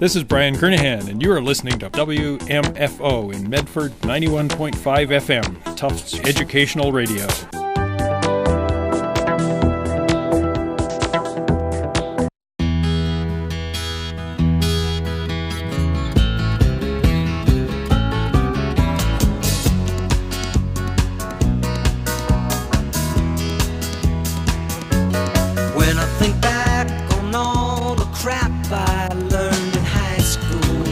This is Brian Kernahan, and you are listening to WMFO in Medford 91.5 FM, Tufts Educational Radio. When I think back on all the crap I learned in high school,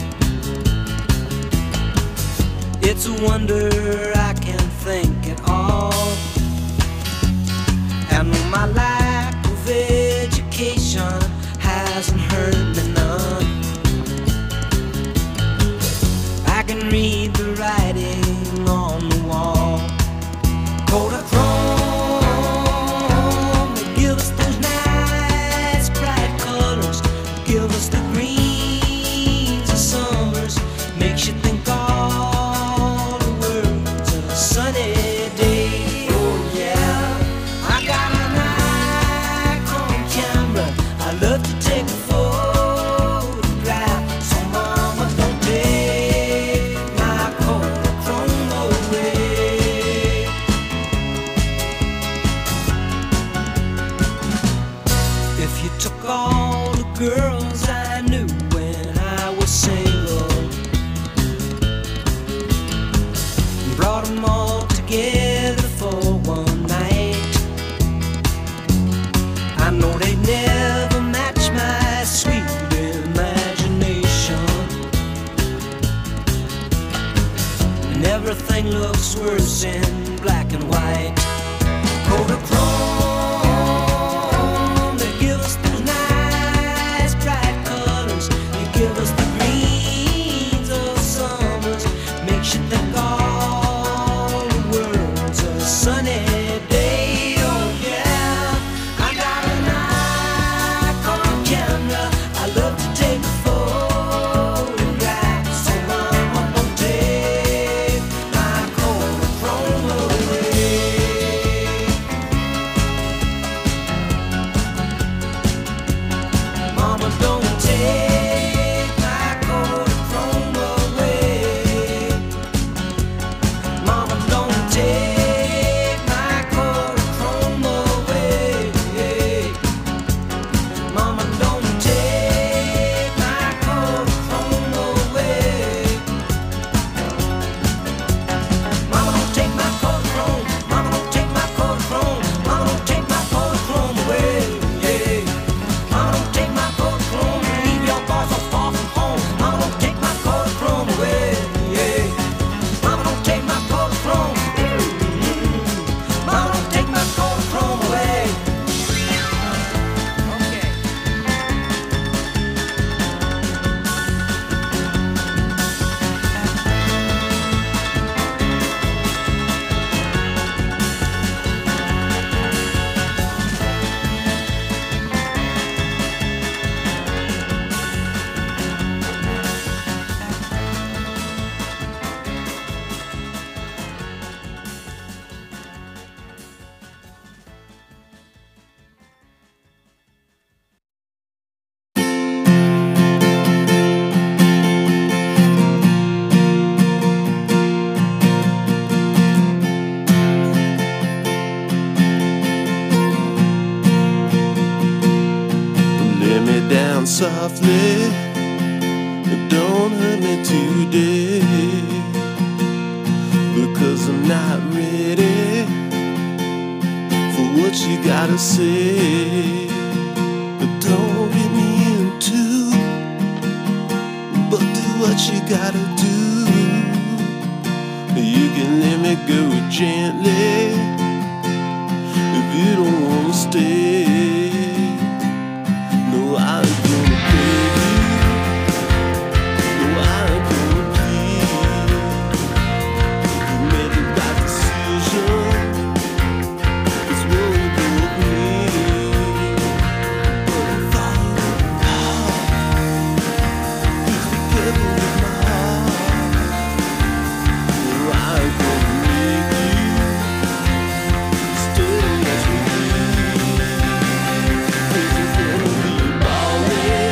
it's a wonder I can think at all. And my lack of education hasn't hurt me none. I can read the writing on the wall. Kodachrome, give us those nice bright colors, give us the greens of summers, makes you think all the world's a sunny day. Oh yeah, I got an Nikon camera, I love to take a photograph, so mama don't take my Kodachrome away. If you took all the girls I knew when I was single and brought them all together for one night, I know they'd never match my sweet imagination. And everything looks worse in black and white. Kodachrome, they give us those nice bright colors, they give us the greens of summers, makes you think all the world's a sunny day. Oh yeah, I got an Nikon camera, I love to take a photograph, so mama don't take my Kodachrome away. Mama don't take my Kodachrome away. Mama don't take my Kodachrome away. Mama don't take my Kodachrome away. Mama don't take my Kodachrome. Mama don't take my Kodachrome. Mama don't take my Kodachrome away. Mama don't take my Kodachrome. Leave your boy so far from home. Mama don't take my Kodachrome away. Mama don't take my Kodachrome. Mama don't take my Kodachrome away. Okay. Lay me down softly, don't hurt me today, because I'm not ready for what you gotta say. Don't get me into, but do what you gotta do. You can let me go gently if you don't wanna stay. No, I ain't gonna beg you. No, I ain't gonna plead. You made the right decision. It's what it broke me. But I'm falling apart. Please be careful with my heart. No, I ain't gonna make you stay as we be. 'Cause it's gonna be ballin'.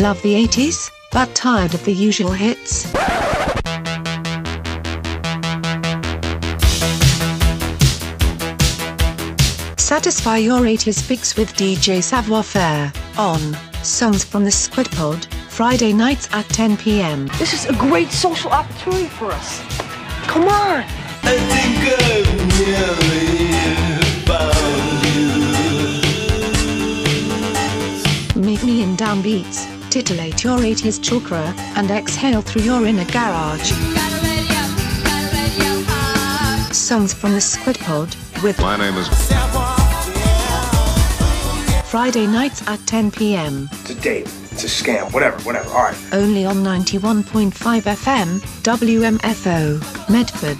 Love the 80s, but tired of the usual hits? Satisfy your 80s fix with DJ Savoir Faire on Songs from the Squid Pod, Friday nights at 10 p.m. This is a great social opportunity for us. Come on! I think I've nearly found you. Meet me in downbeats, titillate your 80s chakra, and exhale through your inner garage. Songs from the Squid Pod with My name is Friday nights at 10 p.m. It's a date. It's a scam. Whatever. All right. Only on 91.5 FM, WMFO, Medford.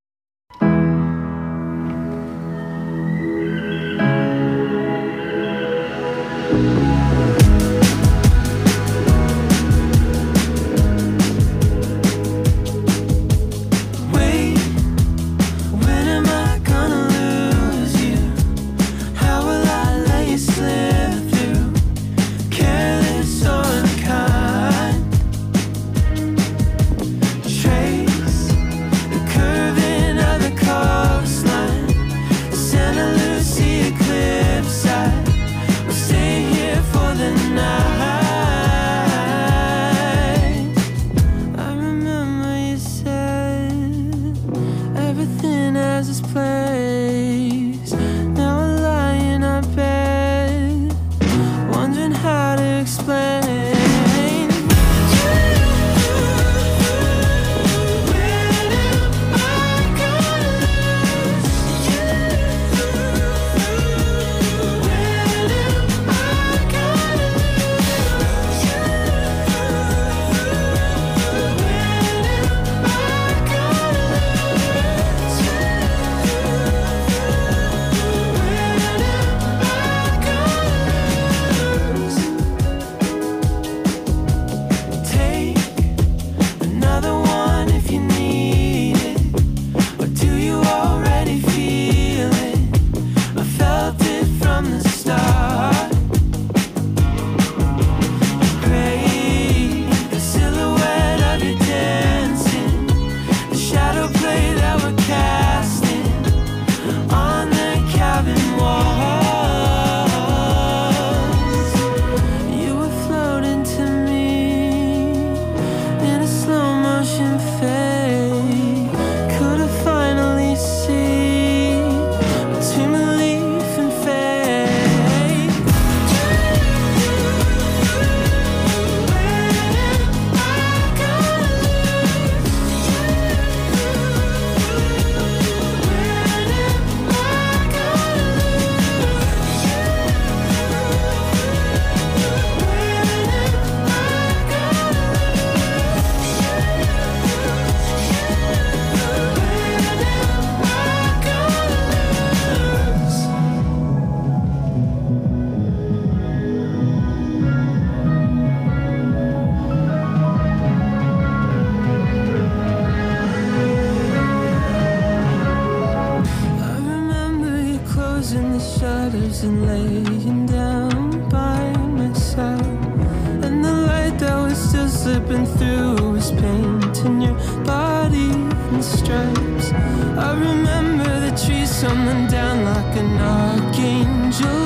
And laying down by my side, and the light that was still slipping through was painting your body in stripes. I remember the trees tumbling down like an archangel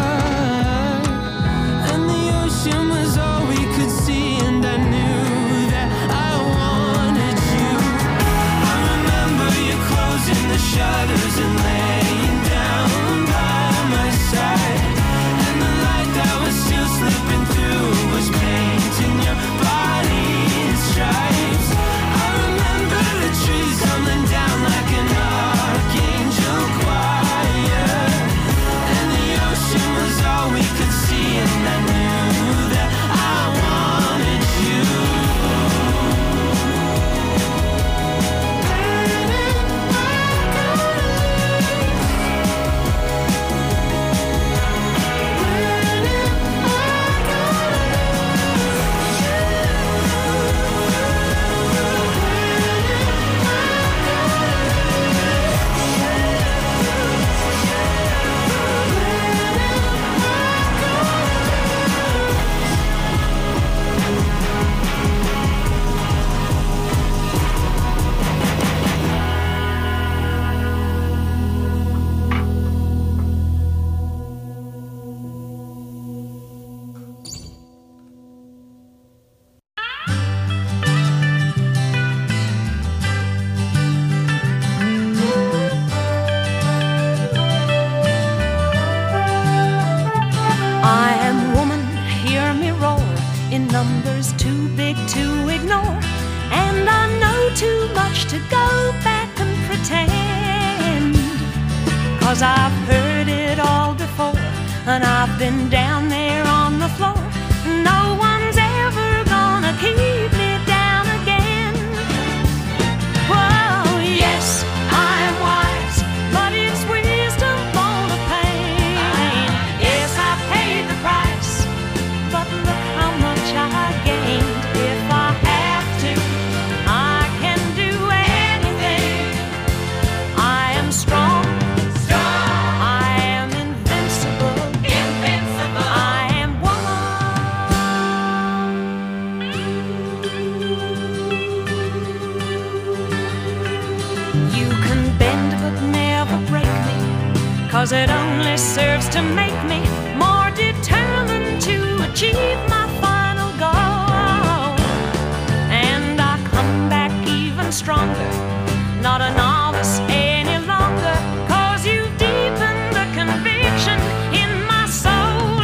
choir, and the ocean was all we could see, and I knew that I wanted you. I remember you closing the shutters and laying down by my side, and the light that was still slipping through was painting your body in stripes. I remember the trees tumbling down like an archangel choir, and the ocean was to go back and pretend, 'cause I've heard it all before, and I've been down there on the floor. No one's ever gonna keep me down again. Whoa, yes, I am wise, but it's wisdom born of pain. Yes, I paid the price, but look how much I gained. If I have to, I can do anything. I am strong, I am invincible, I am woman. You can bend but never break me, 'cause it only serves to make me more determined to achieve my final goal. And I come back even stronger, not a novice any longer, 'cause you've deepened the conviction in my soul.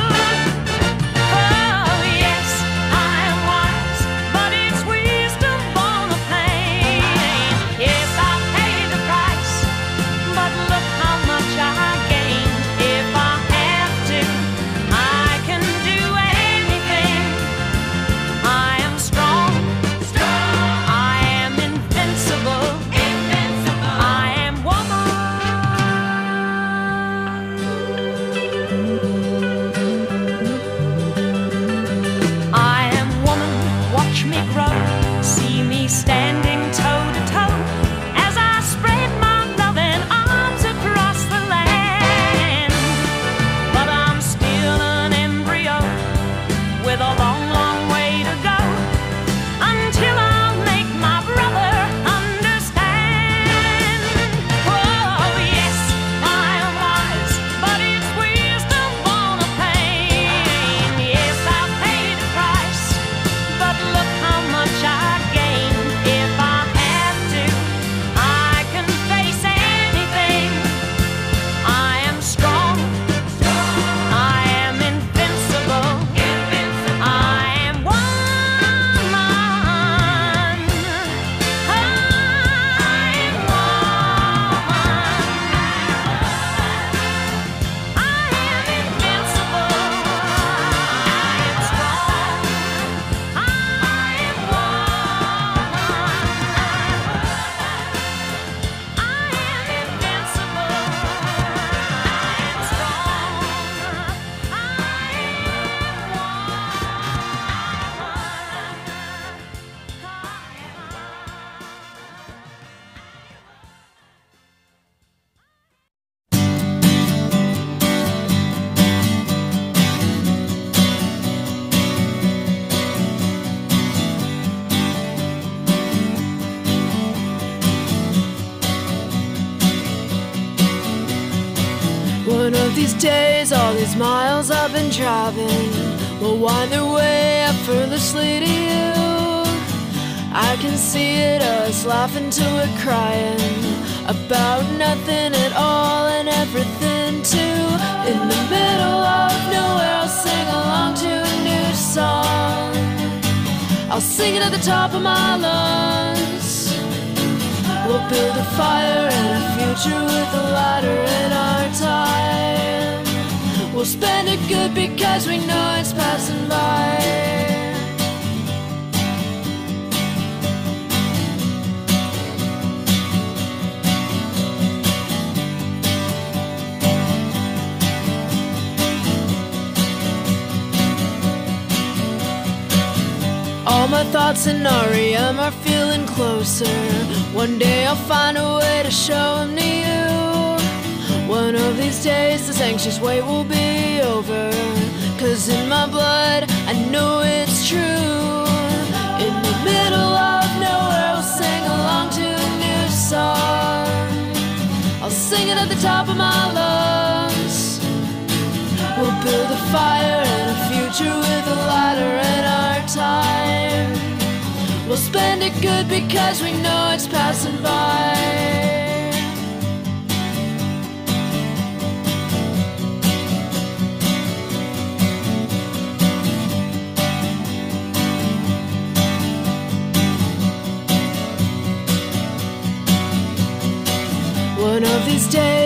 Oh yes, I am wise, but it's wisdom born of pain. Yes, I paid the price, but look how much I gained. If I have to, I can do anything. I am strong, I am invincible, I am woman. I am woman, watch me grow, see me standing toe to toe, as I spread my loving arms across the land. But I'm still an embryo with a long, long way to go, until I'll make my brother understand. Oh yes, I am wise, but it's wisdom born of pain. Yes, I paid the price, but look how much I gained. If I have to, I can face anything. I am strong, I am invincible, I am woman. I am woman. I am invincible, I am strong, I am woman. I am invincible, I am strong, One of these days, all these miles I've been driving will wind their way effortlessly to you. I can see it, us laughing till we're crying about nothing at all and everything too. In the middle of nowhere, I'll sing along to a new song. I'll sing it at the top of my lungs. We'll build a fire and a future with a ladder in our time. We'll spend it good because we know it's passing by. All my thoughts in REM are feeling closer. One day I'll find a way to show them to you. One of these days this anxious wait will be over, 'cause in my blood I know it's true. In the middle of nowhere I'll sing along to a new song. I'll sing it at the top of my lungs. We'll build a fire and a future with a ladder in our time. We'll spend it good because we know it's passing by.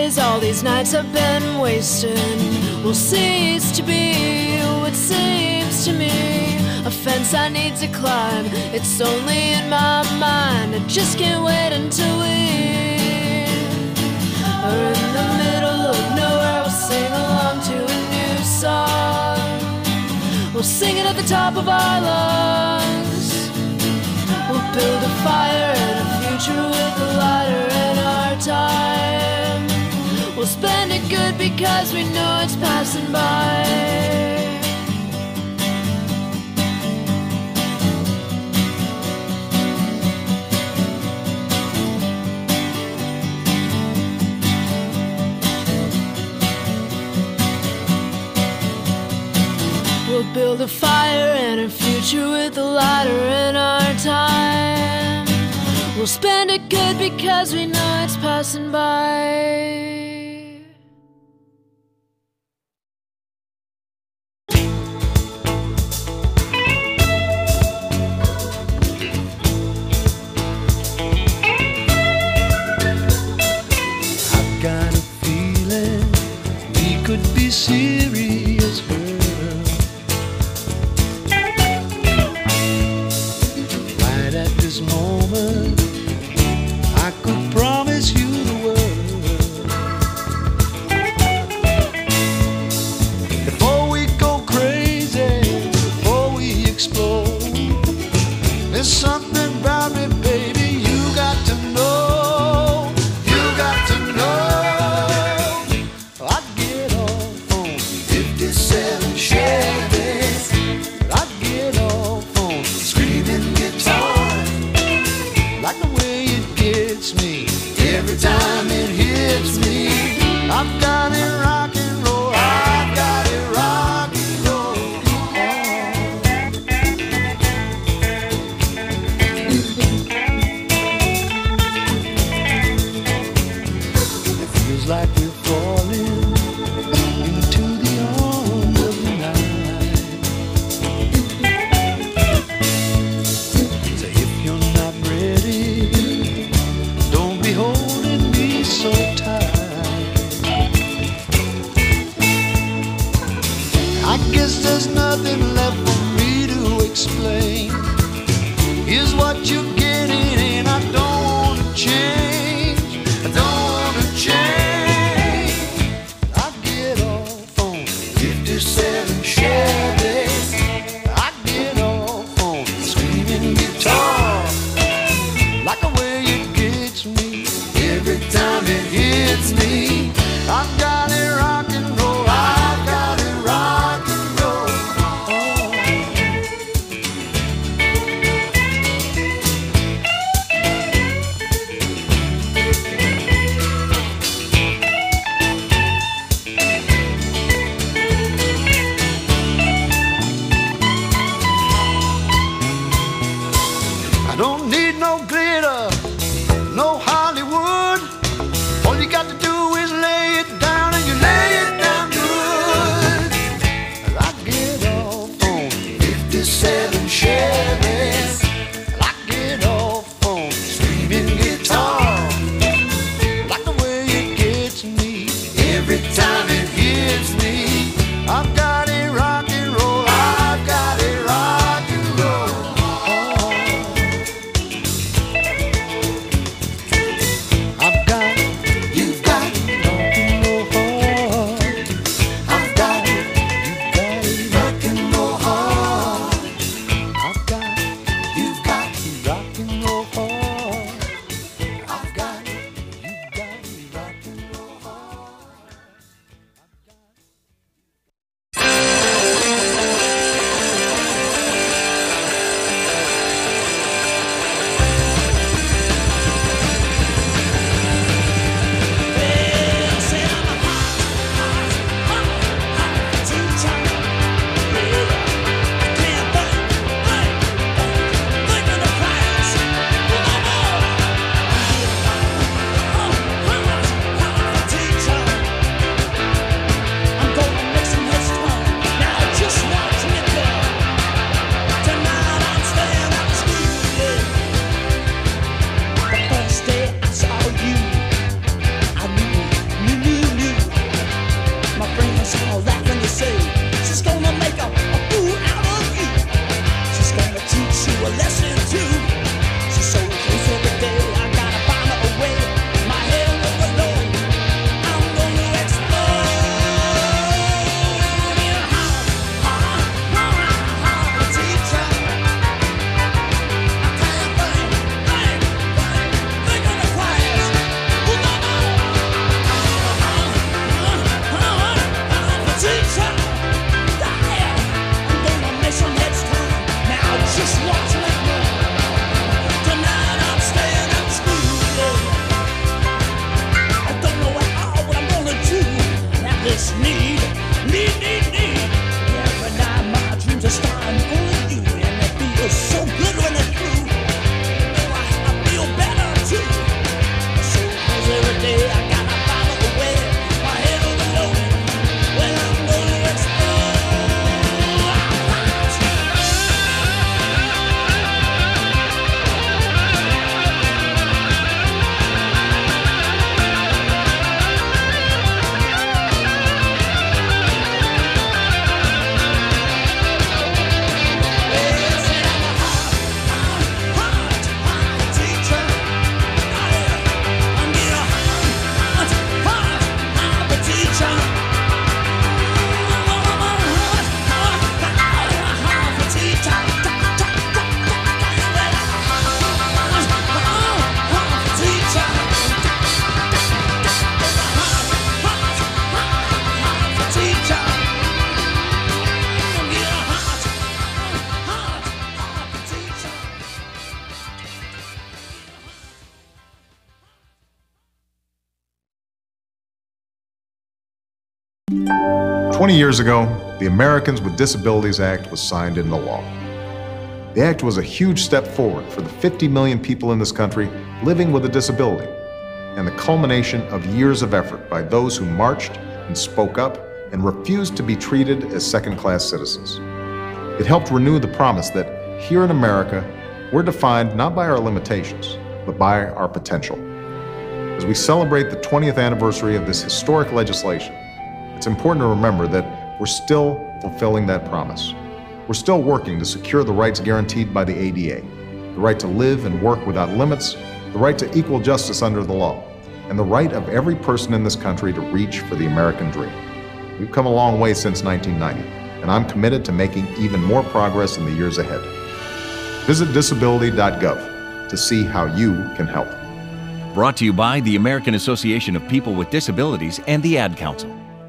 days, all these nights have been wasted will cease to be what seems to me a fence I need to climb. It's only in my mind. I just can't wait until we are in the middle of nowhere. We'll sing along to a new song. We'll sing it at the top of our lungs. We'll build a fire and a future with a lighter in our time. We'll spend it good because we know it's passing by. We'll build a fire and a future with a lighter in our time. We'll spend it good because we know it's passing by. I've got a feeling we could be serious, girl. At this moment, I could promise you the world. Before we go crazy, before we explode, there's something about me, baby, you got to know. You got to know. I get off on 57 Chevys. I get off on screaming guitar. Like the way it gets me every time it hits me. I've got it rock and roll. I've got it rock and roll. It feels like we're falling into the arms of the night. So if you're not ready, don't be holding me so tight. I guess there's nothing left for me to explain. Here's what you're getting, and I don't want to change. I don't want to change. I get off on 57 Chevys. I get off on screaming guitar. Like the way it gets me every time it hits me. I've got it rock and roll. I've got it rock and roll. I don't need no glitter, no Hollywood. All you got to do is lay it down, and you lay it down good. I get off on 57 Chevys. I get off on screaming guitar. Like the way it gets me every time it hits me. I've got it rock and roll. I've got it rock and roll. I've got it, you've got it, rock and roll hard. I've got it, rock and roll hard. I've got it, you've got it, rock and roll hard. I've got it, you've got it, rock and roll hard. this need. Every night my dreams are starting only you, and it feels so good when it's true. I feel better too. So every day I gotta find a way. My head overloaded when I'm gonna explode. Years ago, the Americans with Disabilities Act was signed into law. The act was a huge step forward for the 50 million people in this country living with a disability, and the culmination of years of effort by those who marched and spoke up and refused to be treated as second-class citizens. It helped renew the promise that here in America, we're defined not by our limitations, but by our potential. As we celebrate the 20th anniversary of this historic legislation, it's important to remember that we're still fulfilling that promise. We're still working to secure the rights guaranteed by the ADA, the right to live and work without limits, the right to equal justice under the law, and the right of every person in this country to reach for the American dream. We've come a long way since 1990, and I'm committed to making even more progress in the years ahead. Visit disability.gov to see how you can help. Brought to you by the American Association of People with Disabilities and the Ad Council.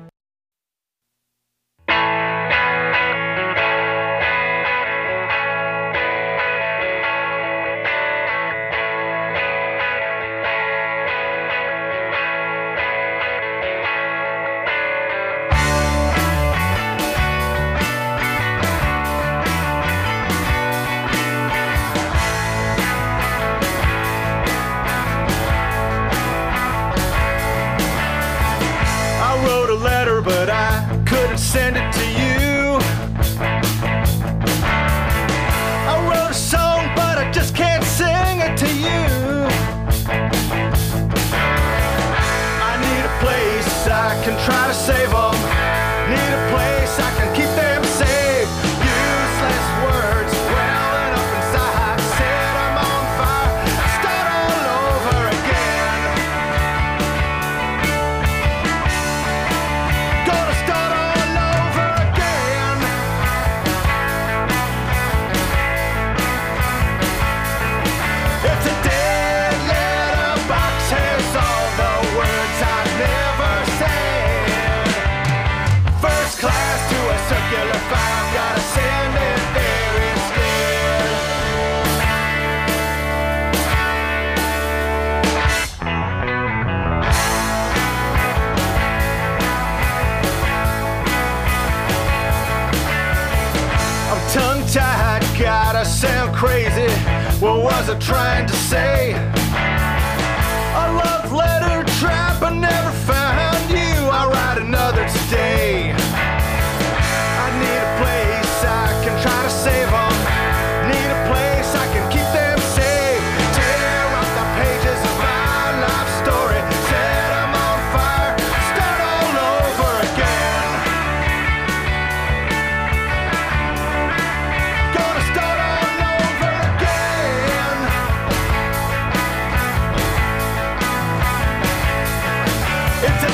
But I couldn't send it to you. I wrote a song, but I just can't sing it to you. I need a place I can try to save them. Need a place I can keep them safe. Useless words welling up inside. Set them on fire. Start all over again. Gonna start all over again. It's a dead letterbox. Has all the words I've never said. First class to a circular file. Gotta send it there instead. I'm tongue-tied, gotta sound crazy. What was I trying to say? A love letter trap, I never found you. I'll write another today. I need a place I can try to save them. Need a place I can keep them safe. Tear up the pages of my life story. Set them on fire. Start all over again. Gonna start all over again. It's a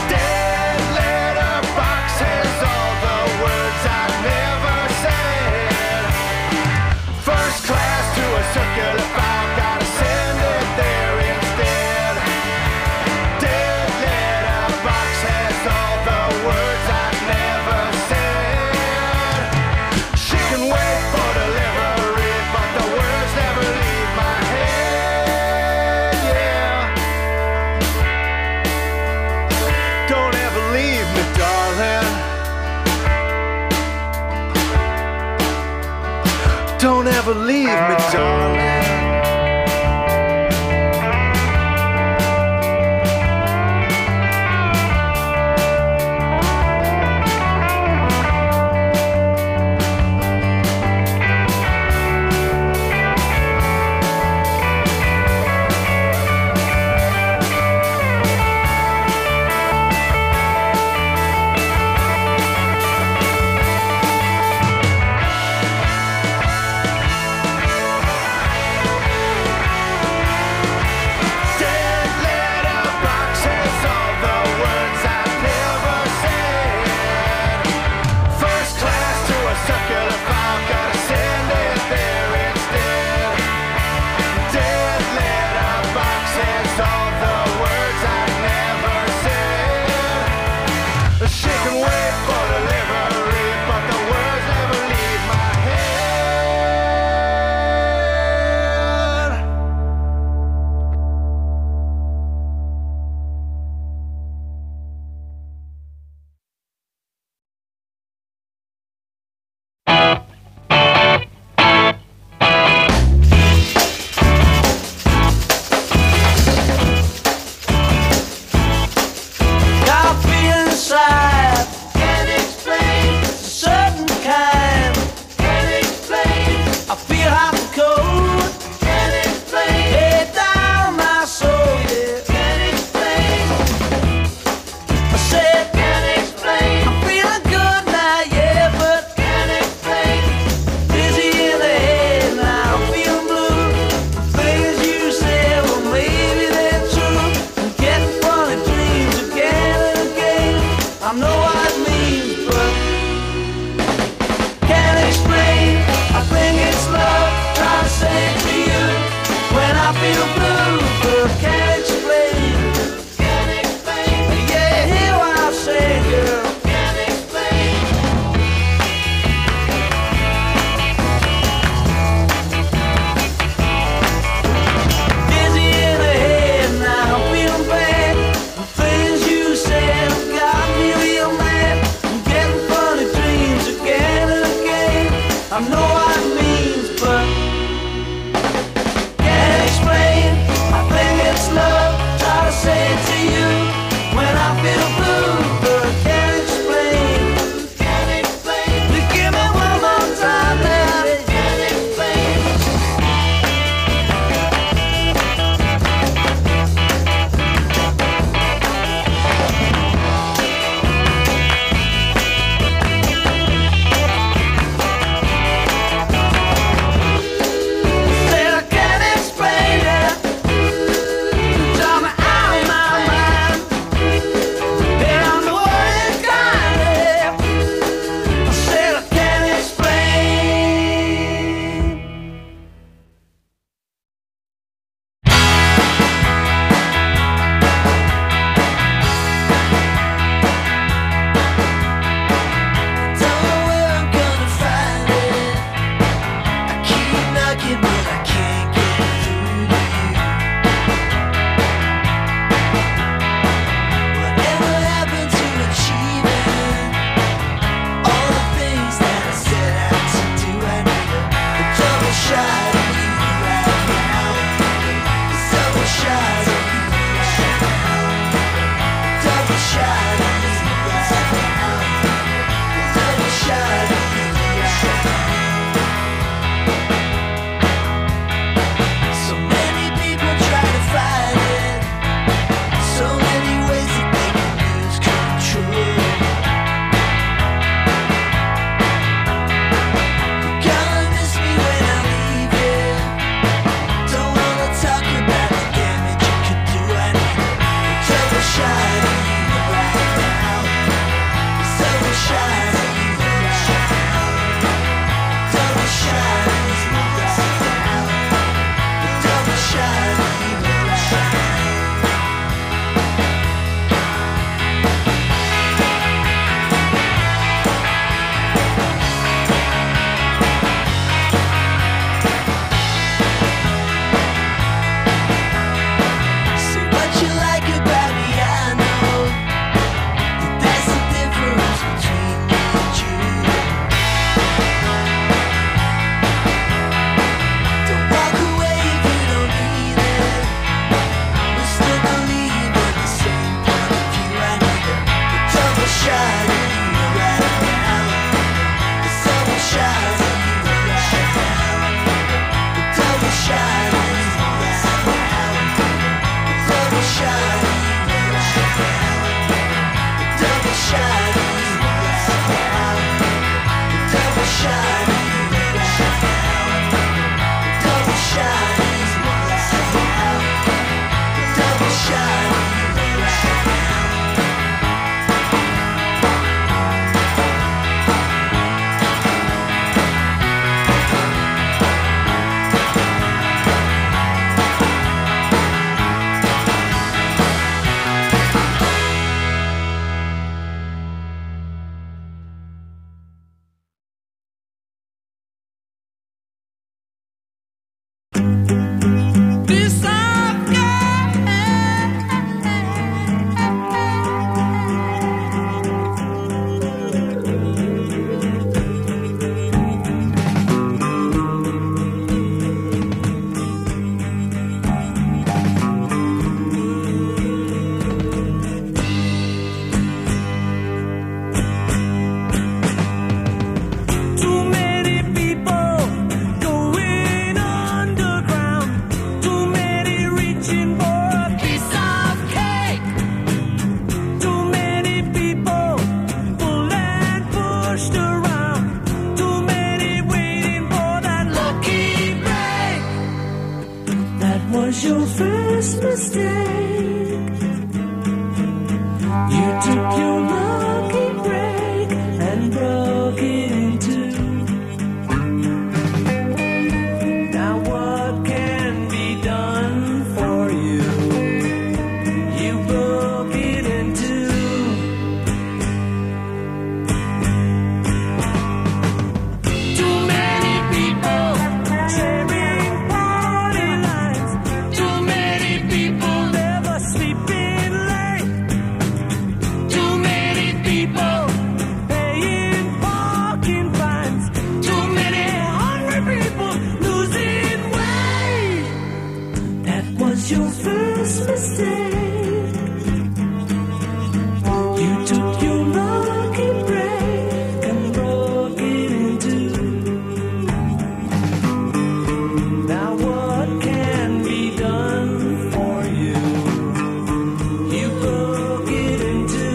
never leave me, darling. Real man. was your first mistake. You took your lucky break and broke it in two. Now what can be done for you? You broke it in two. Too many people sharing party lines. Too many people never sleeping late. Too many people paying parking fines. Too many hungry people losing weight. That was your first mistake. You took your lucky break and broke it in two. Now what can be done for you? You broke it in two.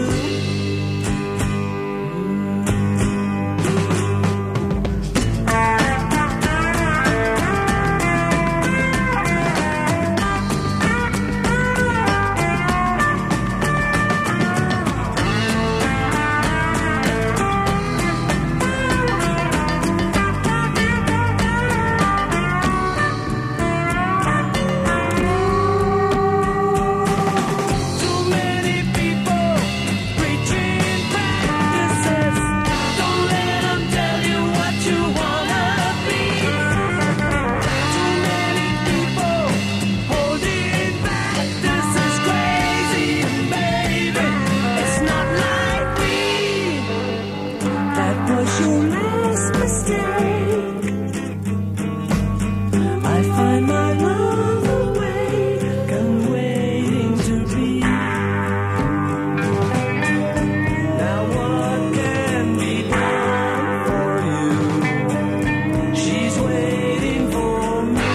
Too many people preaching practices. Don't let them tell you what you wanna be. Too many people holding back. This is crazy, baby. It's not like me. That was your last mistake. I find my love awake and waiting to be. Now what can be done for you? She's waiting for me.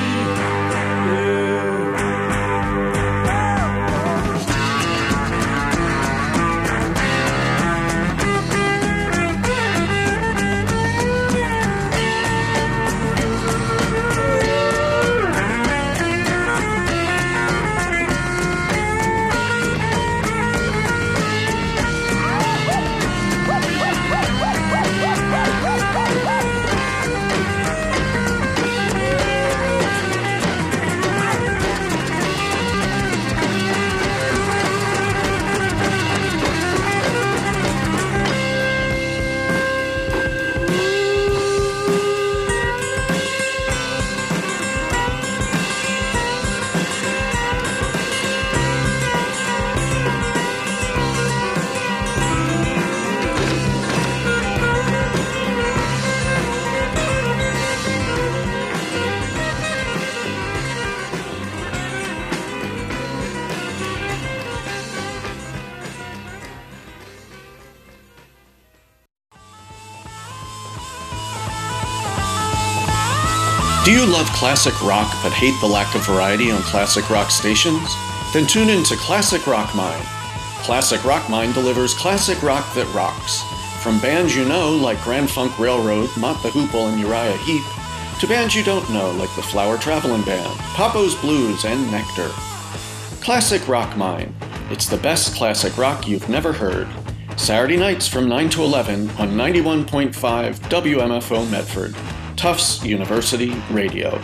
Do you love classic rock but hate the lack of variety on classic rock stations? Then tune in to Classic Rock Mind. Classic Rock Mine delivers classic rock that rocks. From bands you know, like Grand Funk Railroad, Mott the Hoople, and Uriah Heep, to bands you don't know, like the Flower Travelin' Band, Papo's Blues, and Nectar. Classic Rock Mine. It's the best classic rock you've never heard. Saturday nights from 9 to 11 on 91.5 WMFO Medford, Tufts University Radio.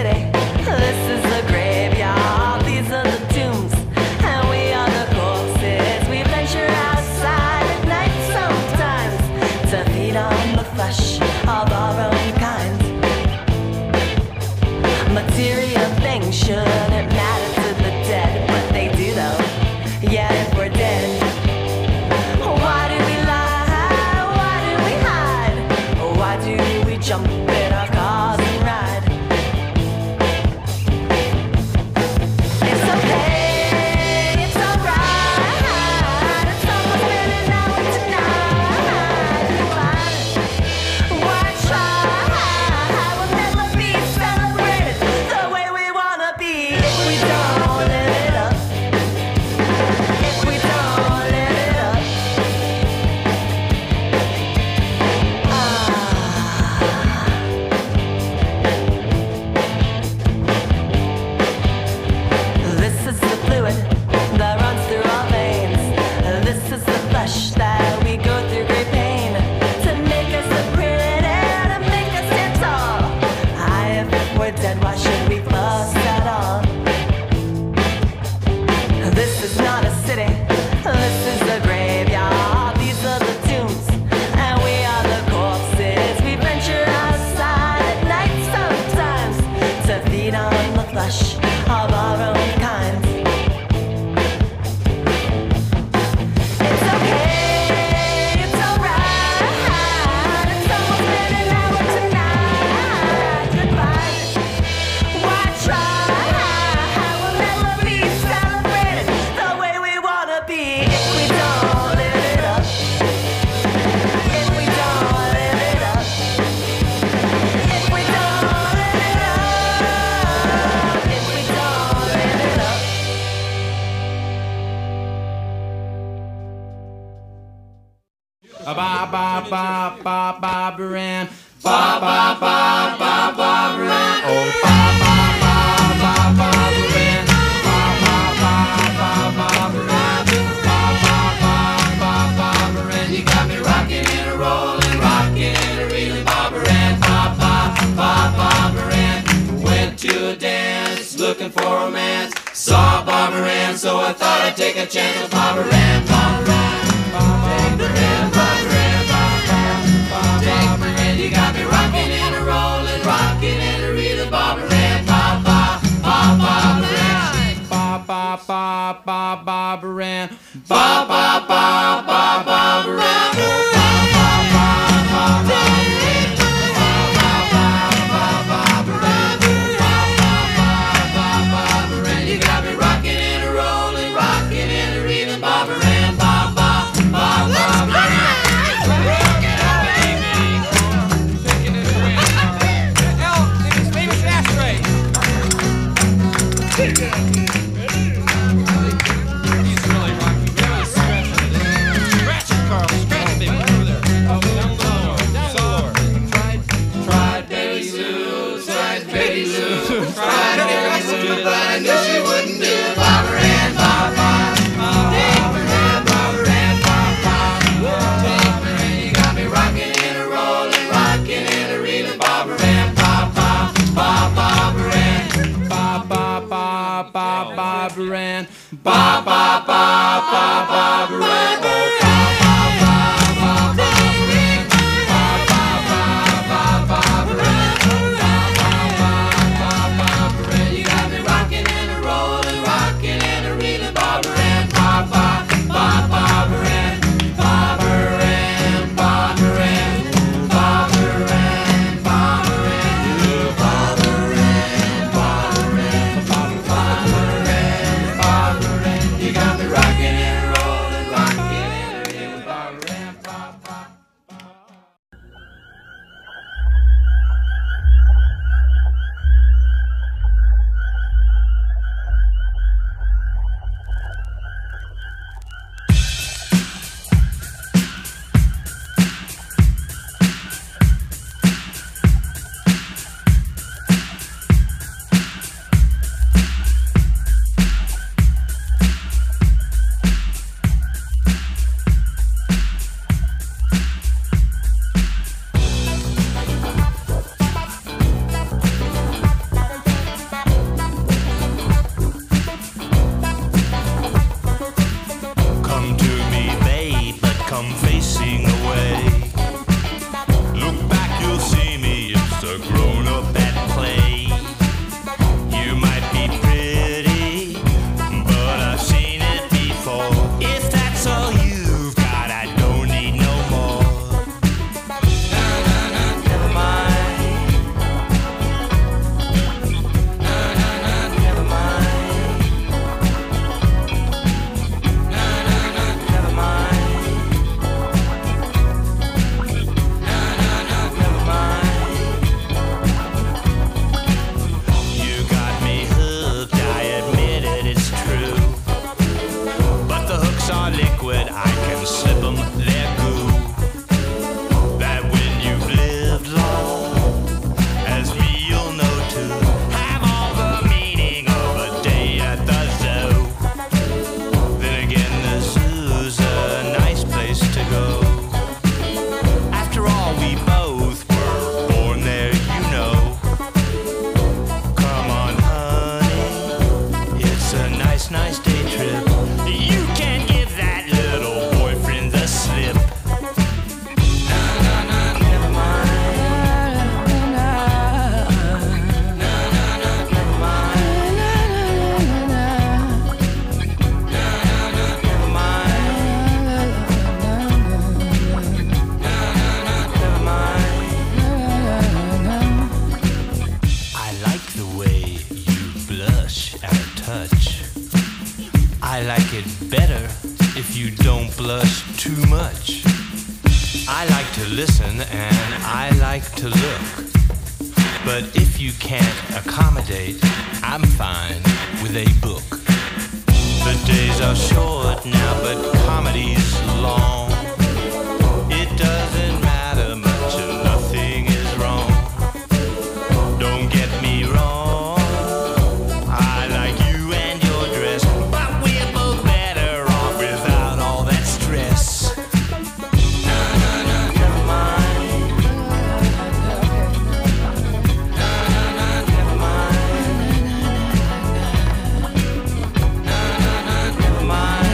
city. This is the graveyard. These are the tombs, and we are the corpses. We venture outside at night sometimes to feed on the flesh of our own kind. Material things shouldn't matter to the dead, but they do though. Yeah, if we're dead. Why do we lie? Why do we hide? Why do we jump in our cars and ride? It's okay, it's alright. It's almost midnight now and tonight. Why try? We'll never be celebrated the way we wanna be if we don't live it up. If we don't live it up. This is the fluid that runs through our veins. This is the flesh that we go through great pain to make us look pretty, to make us stand tall. If we're dead, why should we fuss at all? This is not a city. This is the graveyard. These are the tombs, and we are the corpses. We venture outside at night sometimes to feed on the flesh of our own kind. It's okay, it's alright. It's almost midnight now and tonight. Goodbye. Why try? We'll never be celebrated the way we wanna be if we don't live it up. If we don't live it up. If we don't live it up. If we don't live it up. Ba ba ba ba Barbara, ba ba ba ba Barbara, oh ba ba ba ba Barbara, ba ba ba ba Barbara, ba ba ba ba Barbara. You got me rocking and rolling, rocking and reeling, Barbara, ba ba ba Barbara. Went to a dance, looking for romance, saw Barbara Ann, so I thought I'd take a chance with Barbara Ann, Barbara Ann, Barbara Ann, Barbara Ann, Barbara Ann. You got me rocking and a rolling, rocking and a reeling, Barbara Ann, ba ba ba Barbara Ann, ba ba ba ba Barbara Ann, ba ba ba ba Barbara Ann, oh ba ba ba ba Barbara Ann, ba ba ba ba Barbara Ann, ba ba ba ba Barbara Ann. You got me rocking and a rolling, rocking and a reeling, Barbara Ann, ba ba ba Barbara Ann. Barbara Ann, ba ba ba ba Barbara Ann, oh ba ba ba ba Barbara Ann, ba ba ba ba Barbara Ann, ba ba ba ba Barbara Ann. You got me rocking and a rolling, rocking and a reeling, Barbara Ann, ba ba ba Barbara Ann, Barbara Ann, Barbara Ann, Barbara Ann, Barbara Ann, Barbara Ann, Barbara Ann, Barbara Ann. You got me rocking and rolling, rocking and blush at a touch. I like it better if you don't blush too much. I like to listen and I like to look. But if you can't accommodate, I'm fine with a book. The days are short now, but comedy's long. It doesn't matter much and nothing is wrong. Don't get me wrong, I like you and your dress, but we're both better off without all that stress. Never mind. Never mind. Never mind.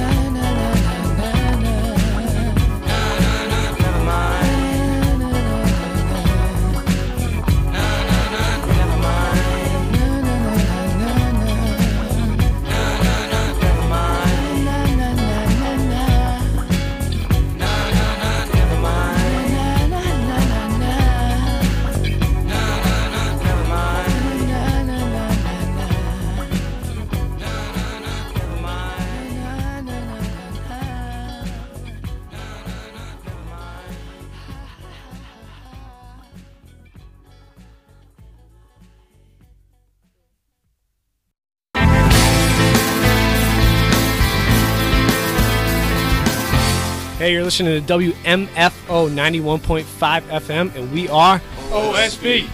Hey, you're listening to WMFO 91.5 FM, and we are OSB.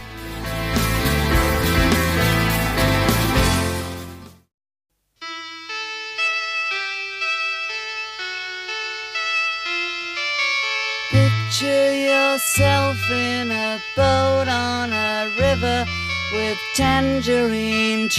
Picture yourself in a boat on a river with tangerine trees.